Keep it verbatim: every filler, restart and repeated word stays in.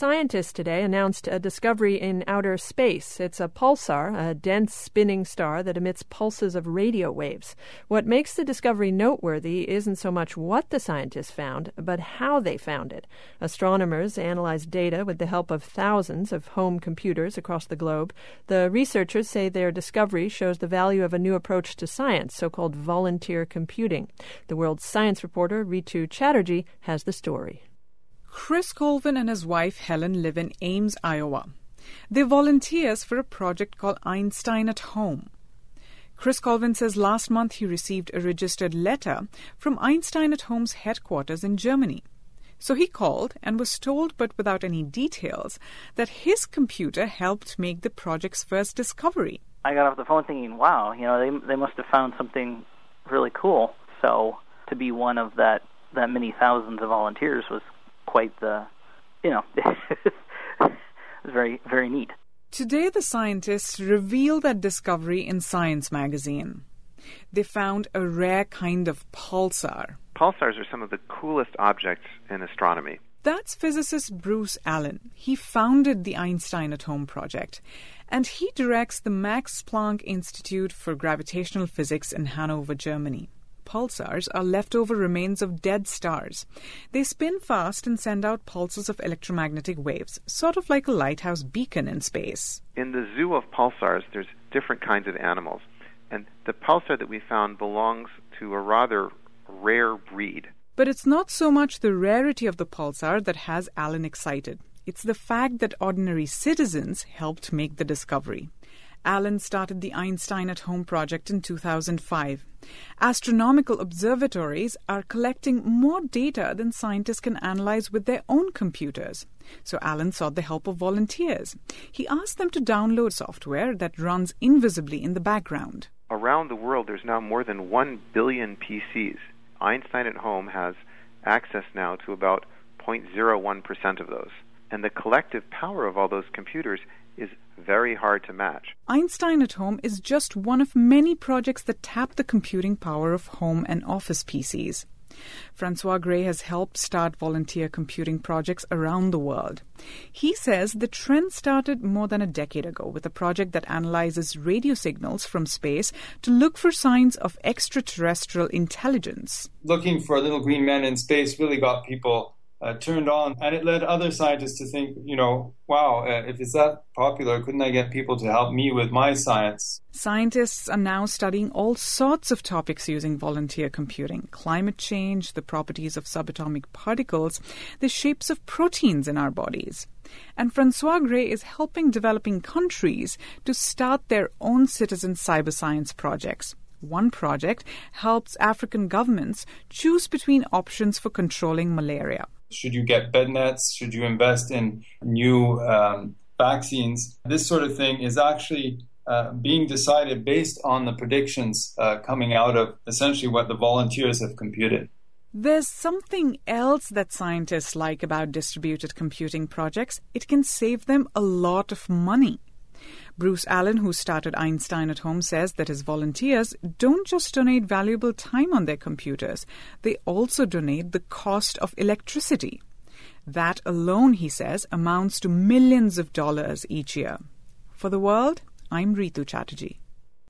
scientists today announced a discovery in outer space. It's a pulsar, a dense spinning star that emits pulses of radio waves. What makes the discovery noteworthy isn't so much what the scientists found, but how they found it. Astronomers analyzed data with the help of thousands of home computers across the globe. The researchers say their discovery shows the value of a new approach to science, so-called volunteer computing. The world's science reporter, Ritu Chatterjee, has the story. Chris Colvin and his wife Helen live in Ames, Iowa. They're volunteers for a project called Einstein at Home. Chris Colvin says last month he received a registered letter from Einstein at Home's headquarters in Germany. So he called and was told, but without any details, that his computer helped make the project's first discovery. I got off the phone thinking, wow, you know, they they must have found something really cool. So to be one of that, that many thousands of volunteers was quite the, you know, it was very, very neat. Today, the scientists revealed that discovery in Science magazine. They found a rare kind of pulsar. Pulsars are some of the coolest objects in astronomy. That's physicist Bruce Allen. He founded the Einstein at Home project, and he directs the Max Planck Institute for Gravitational Physics in Hanover, Germany. Pulsars are leftover remains of dead stars. They spin fast and send out pulses of electromagnetic waves, sort of like a lighthouse beacon in space. In the zoo of pulsars, there's different kinds of animals, and the pulsar that we found belongs to a rather rare breed. But it's not so much the rarity of the pulsar that has Allen excited. It's the fact that ordinary citizens helped make the discovery. Allen started the Einstein at Home project in two thousand five. Astronomical observatories are collecting more data than scientists can analyze with their own computers. So Allen sought the help of volunteers. He asked them to download software that runs invisibly in the background. Around the world, there's now more than one billion P Cs. Einstein at Home has access now to about zero point zero one percent of those. And the collective power of all those computers is very hard to match. Einstein at Home is just one of many projects that tap the computing power of home and office P Cs. Francois Gray has helped start volunteer computing projects around the world. He says the trend started more than a decade ago with a project that analyzes radio signals from space to look for signs of extraterrestrial intelligence. Looking for little green men in space really got people Uh, turned on, and it led other scientists to think, you know, wow, uh, if it's that popular, couldn't I get people to help me with my science? Scientists are now studying all sorts of topics using volunteer computing: climate change, the properties of subatomic particles, the shapes of proteins in our bodies. And Francois Gray is helping developing countries to start their own citizen cyber science projects. One project helps African governments choose between options for controlling malaria. Should you get bed nets? Should you invest in new um, vaccines? This sort of thing is actually uh, being decided based on the predictions uh, coming out of essentially what the volunteers have computed. There's something else that scientists like about distributed computing projects. It can save them a lot of money. Bruce Allen, who started Einstein at Home, says that his volunteers don't just donate valuable time on their computers, they also donate the cost of electricity. That alone, he says, amounts to millions of dollars each year. For The World, I'm Ritu Chatterjee.